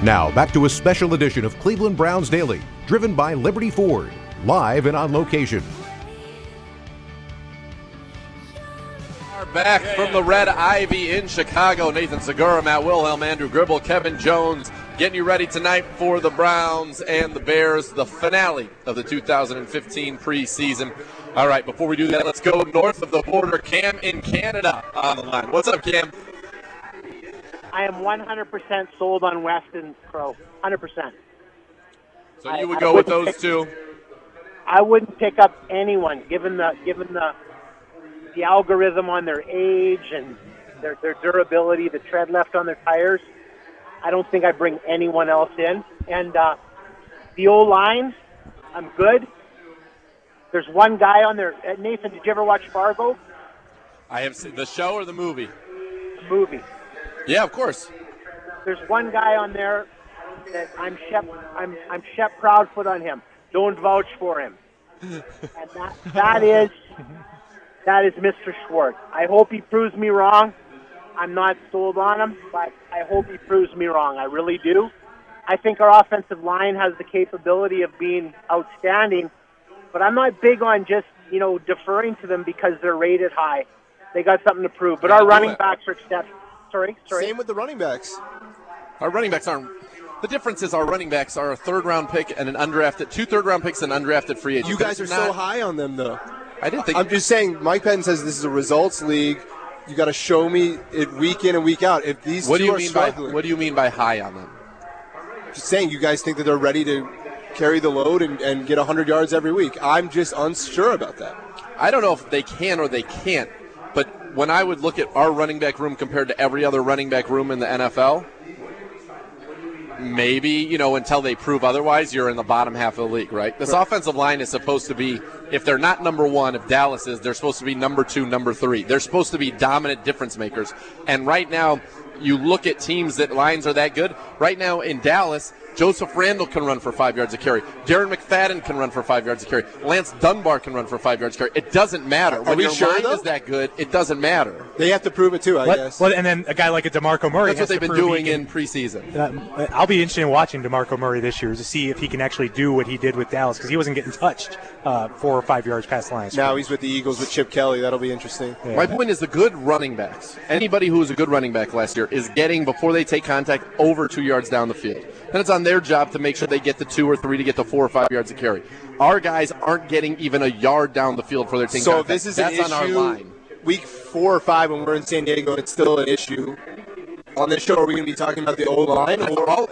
Now, back to a special edition of Cleveland Browns Daily, driven by Liberty Ford, live and on location. Back from the Red Ivy in Chicago, Nathan Segura, Matt Wilhelm, Andrew Gribble, Kevin Jones, getting you ready tonight for the Browns and the Bears, the finale of the 2015 preseason. All right, before we do that, let's go north of the border. Cam in Canada on the line. What's up, Cam? I am 100% sold on Weston Crow, 100%. So you would go with those two? I wouldn't pick up anyone, given the algorithm on their age and their durability, the tread left on their tires. I don't think I'd bring anyone else in. And the O-line, I'm good. There's one guy on there. Nathan, did you ever watch Fargo? I have seen the show or the movie? The movie. Yeah, of course. There's one guy on there that I'm Shep Proudfoot on him. Don't vouch for him. And that is Mr. Schwartz. I hope he proves me wrong. I'm not sold on him, but I hope he proves me wrong. I really do. I think our offensive line has the capability of being outstanding, but I'm not big on just, deferring to them because they're rated high. They got something to prove. But our running backs are exceptional. Sorry. Same with the running backs. Our running backs aren't. The difference is our running backs are a third-round pick and an undrafted, 2 third-round picks and undrafted free agents. You guys are so high on them, though. I didn't think. I'm just saying, Mike Penn says this is a results league. You got to show me it week in and week out. If these two are struggling, what do you mean by high on them? Just saying, you guys think that they're ready to carry the load and get 100 yards every week. I'm just unsure about that. I don't know if they can or they can't, but when I would look at our running back room compared to every other running back room in the NFL, maybe, until they prove otherwise, you're in the bottom half of the league, right? This offensive line is supposed to be, if they're not number one, if Dallas is, they're supposed to be number 2, number 3. They're supposed to be dominant difference makers. And right now, you look at teams that lines are that good. Right now in Dallas, Joseph Randle can run for 5 yards a carry. Darren McFadden can run for 5 yards a carry. Lance Dunbar can run for 5 yards a carry. It doesn't matter. When your line is that good, it doesn't matter. They have to prove it too, I guess. Well, and then a guy like a DeMarco Murray. That's what they've been doing in preseason. I'll be interested in watching DeMarco Murray this year to see if he can actually do what he did with Dallas, because he wasn't getting touched 4 or 5 yards past the line. Now he's with the Eagles with Chip Kelly. That'll be interesting. Yeah. My point is the good running backs. Anybody who was a good running back last year is getting, before they take contact, over 2 yards down the field. And it's on their job to make sure they get the 2 or 3 to get the 4 or 5 yards of carry. Our guys aren't getting even a yard down the field for their team. So if this is That's an on our issue, line. week 4 or 5 when we're in San Diego, it's still an issue. On this show, are we going to be talking about the O-line?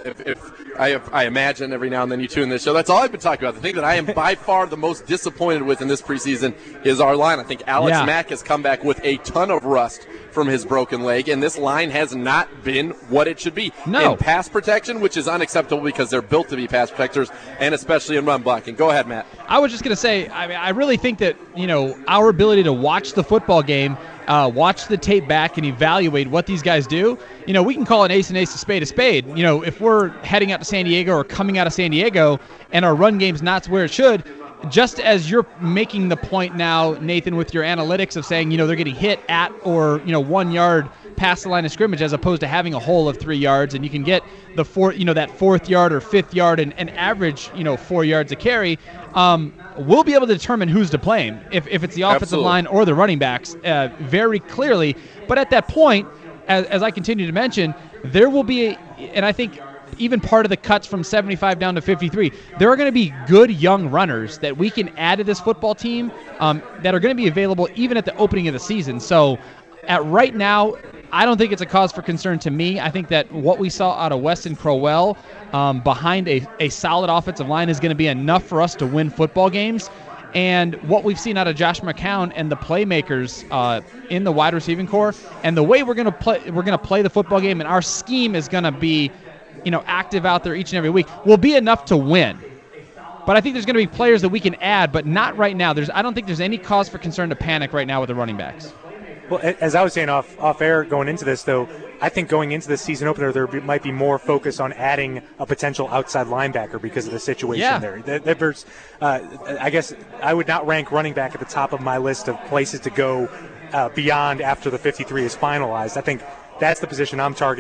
I imagine every now and then you tune in this show. That's all I've been talking about. The thing that I am by far the most disappointed with in this preseason is our line. I think Alex Mack has come back with a ton of rust from his broken leg, and this line has not been what it should be. No. In pass protection, which is unacceptable because they're built to be pass protectors, and especially in run blocking. Go ahead, Matt. I was just going to say, I really think that, our ability to watch the football game, watch the tape back and evaluate what these guys do, we can call an ace a spade a spade. If we're heading out to San Diego or coming out of San Diego and our run game's not where it should, just as you're making the point now, Nathan, with your analytics of saying, they're getting hit at or, 1 yard past the line of scrimmage as opposed to having a hole of 3 yards, and you can get the that 4th yard or 5th yard and average, 4 yards a carry, we'll be able to determine who's to blame if it's the offensive line or the running backs very clearly. But at that point, as I continue to mention, there will be, and I think even part of the cuts from 75 down to 53, there are going to be good young runners that we can add to this football team that are going to be available even at the opening of the season. So at right now, I don't think it's a cause for concern to me. I think that what we saw out of Weston Crowell behind a solid offensive line is going to be enough for us to win football games. And what we've seen out of Josh McCown and the playmakers in the wide receiving core, and the way we're going to play the football game, and our scheme is going to be, active out there each and every week, will be enough to win. But I think there's going to be players that we can add, but not right now. I don't think there's any cause for concern to panic right now with the running backs. Well, as I was saying off air going into this, though, I think going into the season opener, there might be more focus on adding a potential outside linebacker because of the situation there. There's, I guess I would not rank running back at the top of my list of places to go beyond after the 53 is finalized. I think that's the position I'm targeting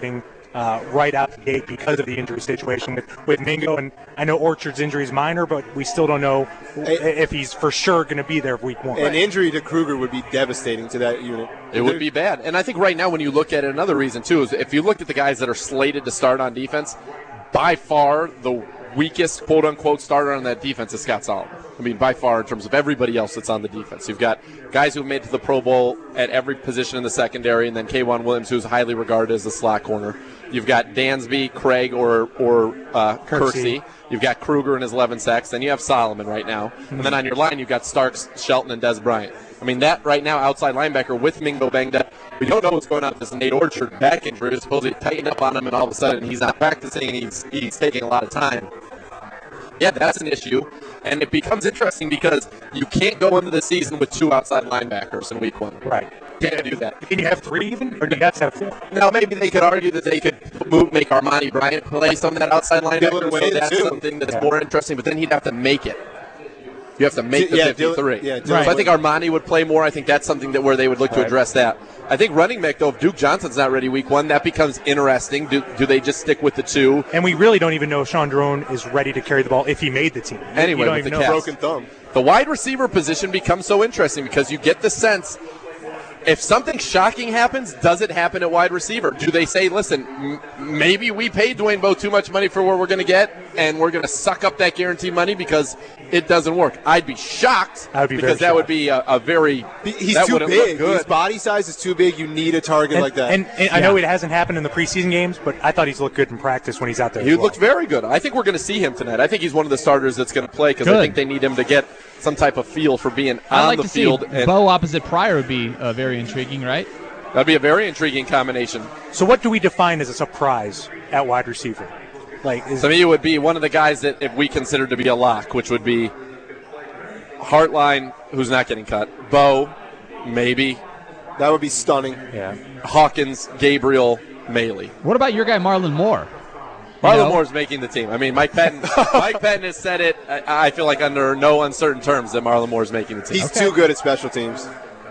right out the gate because of the injury situation with Mingo. And I know Orchard's injury is minor, but we still don't know if he's for sure going to be there week 1. An injury to Kruger would be devastating to that unit. It would be bad. And I think right now when you look at it, another reason, too, is if you look at the guys that are slated to start on defense, by far the weakest, quote-unquote, starter on that defense is Scott Solomon. I mean, by far in terms of everybody else that's on the defense. You've got guys who have made it to the Pro Bowl at every position in the secondary, and then K'Wan Williams, who's highly regarded as the slot corner. You've got Dansby, Craig, or Kersey. You've got Kruger in his 11 sacks. Then you have Solomon right now. And then on your line, you've got Starks, Shelton, and Des Bryant. I mean, that right now, outside linebacker with Mingo banged up. We don't know what's going on with this Nate Orchard back injury. It's supposedly tightened up on him, and all of a sudden he's not practicing, and he's taking a lot of time. Yeah, that's an issue. And it becomes interesting because you can't go into the season with 2 outside linebackers in week 1. Right. Can't do that. Can you have 3 even? Or do you have to have 4? Now, maybe they could argue that they could make Armani Bryant play some of that outside linebacker, so that's something that's more interesting, but then he'd have to make it. You have to make the 53. So I think Armani would play more. I think that's something where they would look to address that. I think running back, though, if Duke Johnson's not ready week 1, that becomes interesting. Do they just stick with the 2? And we really don't even know if Sean Drone is ready to carry the ball if he made the team. Anyway, you don't with even the know. Broken thumb. The wide receiver position becomes so interesting because you get the sense if something shocking happens, does it happen at wide receiver? Do they say, listen, maybe we paid Dwayne Bowe too much money for what we're going to get, and we're going to suck up that guaranteed money because it doesn't work? I'd be shocked because that would be a very – He's too big. His body size is too big. You need a target like that. And I know it hasn't happened in the preseason games, but I thought he's looked good in practice when he's out there. He looked very good. I think we're going to see him tonight. I think he's one of the starters that's going to play because I think they need him to get some type of feel for being on the field. See Bowe opposite Pryor would be very intriguing, right? That'd be a very intriguing combination. So what do we define as a surprise at wide receiver? To me, it would be one of the guys that if we consider to be a lock, which would be Hartline, who's not getting cut. Bowe, maybe. That would be stunning. Yeah. Hawkins, Gabriel, Maley. What about your guy Marlon Moore? Marlon Moore's making the team. I mean, Mike Pettin has said it, I feel like under no uncertain terms, that Marlon Moore's making the team. He's too good at special teams.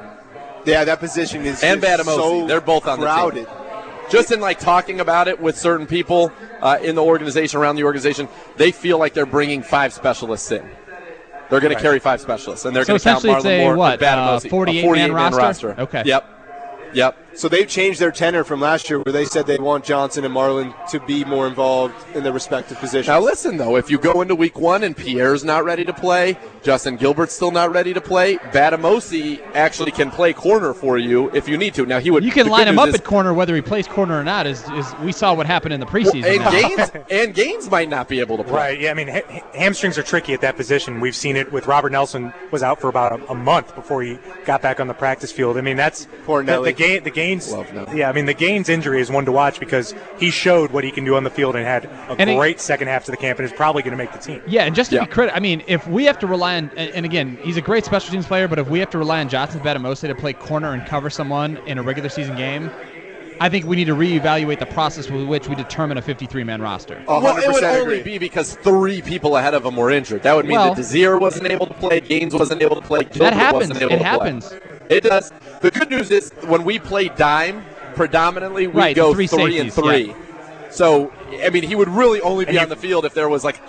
Yeah, that position is and Badamosi. So they're both on crowded. the team. Just in talking about it with certain people in the organization, around the organization, they feel like they're bringing 5 specialists in. They're going to carry 5 specialists, and they're going to count Marlon Moore and Badamosi. 48-man roster? Okay. Yep. So they've changed their tenor from last year where they said they want Johnson and Marlon to be more involved in their respective positions. Now listen, though, if you go into week 1 and Pierre's not ready to play, Justin Gilbert's still not ready to play, Badamosi actually can play corner for you if you need to. Now you can line him up at corner whether he plays corner or not. Is we saw what happened in the preseason. And Gaines might not be able to play. Right, yeah, I mean, hamstrings are tricky at that position. We've seen it with Robert Nelson was out for about a month before he got back on the practice field. I mean, that's poor Nelly. The Gaines. Yeah, I mean, the Gaines injury is one to watch because he showed what he can do on the field and had a great second half to the camp and is probably going to make the team. Yeah, and just to be critical, I mean, if we have to rely on, and again, he's a great special teams player, but if we have to rely on Johnson Badamosi to play corner and cover someone in a regular season game, I think we need to reevaluate the process with which we determine a 53-man roster. Well, it would only be because 3 people ahead of him were injured. That would mean that Desir wasn't able to play, Gaines wasn't able to play, Gilbert wasn't able to play. It happens. It does. The good news is when we play dime, predominantly we go 3 and 3. Yeah. So, I mean, he would really only be on the field if there was a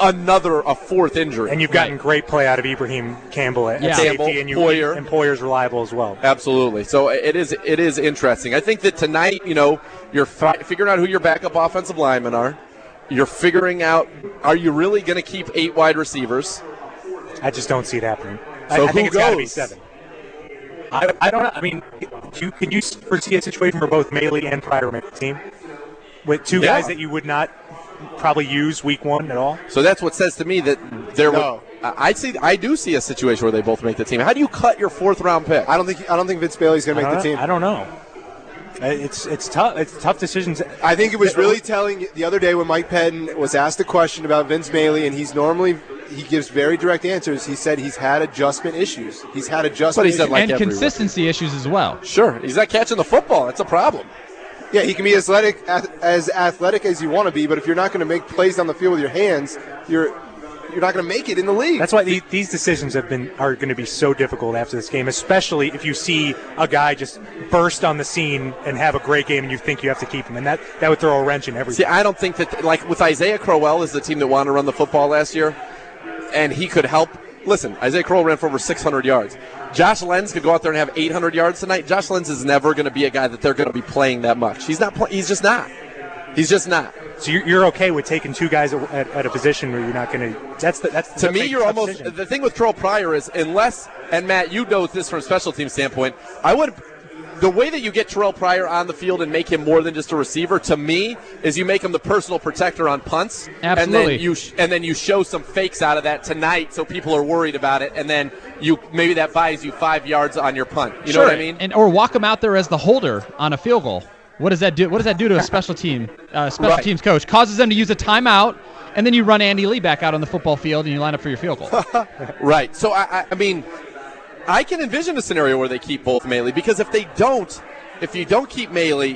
4th injury. And you've gotten great play out of Ibrahim Campbell at safety, and Poyer's reliable as well. Absolutely. So it is interesting. I think that tonight, you're figuring out who your backup offensive linemen are. You're figuring out, are you really going to keep 8 wide receivers? I just don't see it happening. So I think it's got to be 7. I don't know. I mean, could you foresee a situation where both Maley and Pryor make the team? With 2 guys that you would not probably use week 1 at all? So that's what says to me that I do see a situation where they both make the team. How do you cut your 4th round pick? I don't think Vince Bailey's going to make the team. I don't know. It's tough. It's tough decisions. I think it was really telling the other day when Mike Pettin was asked a question about Vince Bailey, and he gives very direct answers. He said he's had adjustment issues. And consistency issues as well. Sure, he's not catching the football. That's a problem. Yeah, he can be as athletic as you want to be, but if you're not going to make plays on the field with your hands, you're not going to make it in the league. That's why these decisions are going to be so difficult after this game, especially if you see a guy just burst on the scene and have a great game and you think you have to keep him, and that would throw a wrench in everything. See, I don't think that, like with Isaiah Crowell is the team that wanted to run the football last year, and he could help. Listen, Isaiah Crowell ran for over 600 yards. Josh Lenz could go out there and have 800 yards tonight. Josh Lenz is never going to be a guy that they're going to be playing that much. He's not. He's just not. He's just not. So you're okay with taking two guys at a position where you're not going to. That's to me. You're almost decision. The thing with Terrell Pryor is unless, and Matt, you know this from a special team standpoint. I would. The way that you get Terrell Pryor on the field and make him more than just a receiver, to me, is you make him the personal protector on punts. Absolutely. And then you show some fakes out of that tonight so people are worried about it, and then maybe that buys you 5 yards on your punt. You know what I mean? Or walk him out there as the holder on a field goal. What does that do? What does that do to a special teams coach? Causes them to use a timeout, and then you run Andy Lee back out on the football field and you line up for your field goal. Right. So, I mean, I can envision a scenario where they keep both Maile, because if you don't keep Maile,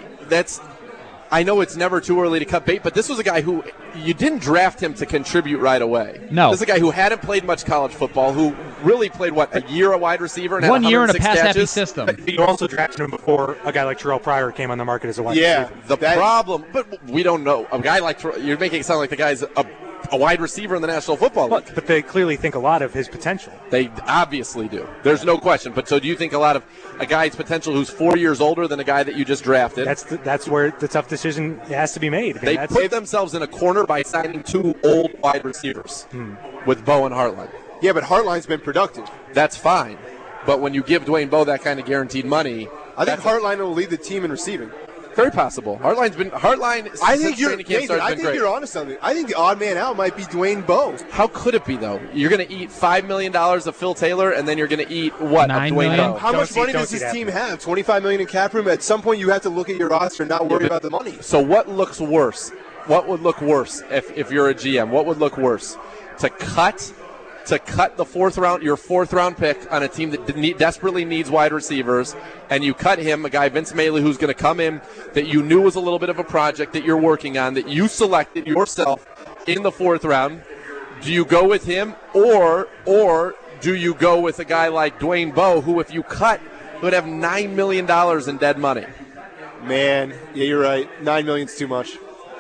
I know it's never too early to cut bait, but this was a guy who you didn't draft him to contribute right away. No. This is a guy who hadn't played much college football, who really played, a year a wide receiver and 1 had year in a 106 pass-happy catches. system. But you also drafted him before a guy like Terrell Pryor came on the market as a wide receiver. The problem, but we don't know. A guy like you're making it sound like the guy's a wide receiver in the National Football League. But they clearly think a lot of his potential. They obviously do. There's no question. But so do you think a lot of a guy's potential who's 4 years older than a guy that you just drafted? That's where the tough decision has to be made. They put themselves in a corner by signing two old wide receivers with Bowe and Hartline. Yeah, but Hartline's been productive. That's fine. But when you give Dwayne Bowe that kind of guaranteed money, I think Hartline will lead the team in receiving. Very possible. I think you're onto something. I think the odd man out might be Dwayne Bowe. How could it be, though? You're going to eat $5 million of Phil Taylor, and then you're going to eat what? $9 Dwayne million? Bowe. How much money does this team have? $25 million in cap room? At some point, you have to look at your roster and not worry about the money. So what looks worse? What would look worse if you're a GM? What would look worse? To cut your fourth round pick on a team that desperately needs wide receivers, and you cut him, a guy, Vince Maile, who's going to come in that you knew was a little bit of a project that you're working on, that you selected yourself in the fourth round. Do you go with him, or do you go with a guy like Dwayne Bowe, who, if you cut, would have $9 million in dead money? Man, yeah, you're right. $9 million's too much.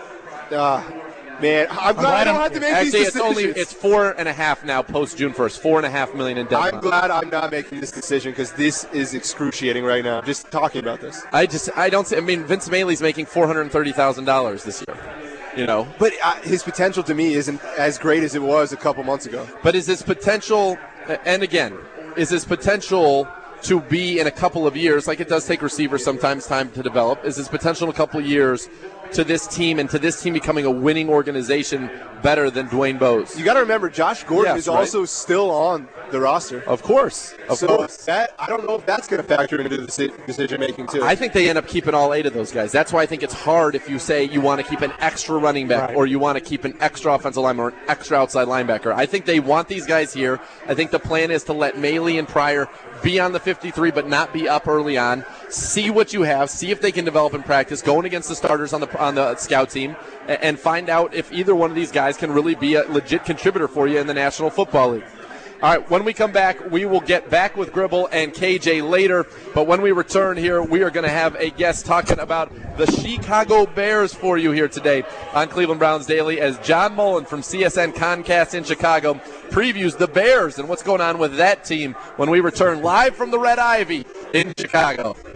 Man, I'm glad I don't have to make these decisions. It's 4.5 now post June 1st. $4.5 million in debt. I'm glad I'm not making this decision because this is excruciating right now. Just talking about this. I don't see. I mean, Vince Maile's making $430,000 this year. You know, but his potential to me isn't as great as it was a couple months ago. But is his potential, and again, is his potential to be in a couple of years, like it does take receivers sometimes time to develop, is his potential in a couple of years to this team and to this team becoming a winning organization better than Dwayne Bowe's? You got to remember, Josh Gordon is also still on the roster. Of course. I don't know if that's going to factor into the decision making too. I think they end up keeping all 8 of those guys. That's why I think it's hard if you say you want to keep an extra running back or you want to keep an extra offensive lineman or an extra outside linebacker. I think they want these guys here. I think the plan is to let Maile and Pryor be on the 53 but not be up early on. See what you have. See if they can develop in practice, going against the starters on the scout team, and find out if either one of these guys can really be a legit contributor for you in the National Football League. All right, when we come back, we will get back with Gribble and KJ later. But when we return here, we are going to have a guest talking about the Chicago Bears for you here today on Cleveland Browns Daily, as John Mullen from CSN Concast in Chicago previews the Bears and what's going on with that team when we return live from the Red Ivy in Chicago.